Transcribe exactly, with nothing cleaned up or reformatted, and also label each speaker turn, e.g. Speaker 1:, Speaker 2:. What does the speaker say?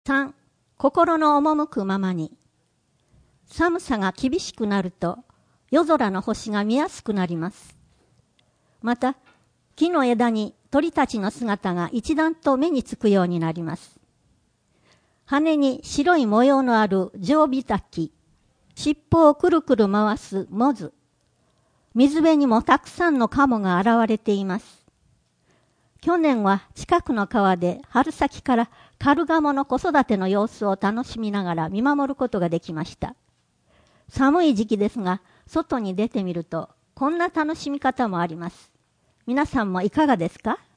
Speaker 1: さん、心の赴くままに。寒さが厳しくなると、夜空の星が見やすくなります。また、木の枝に鳥たちの姿が一段と目につくようになります。羽に白い模様のあるジョウビタキ、尻尾をくるくる回すモズ、水辺にもたくさんのカモが現れています。去年は近くの川で春先からカルガモの子育ての様子を楽しみながら見守ることができました。寒い時期ですが、外に出てみるとこんな楽しみ方もあります。皆さんもいかがですか？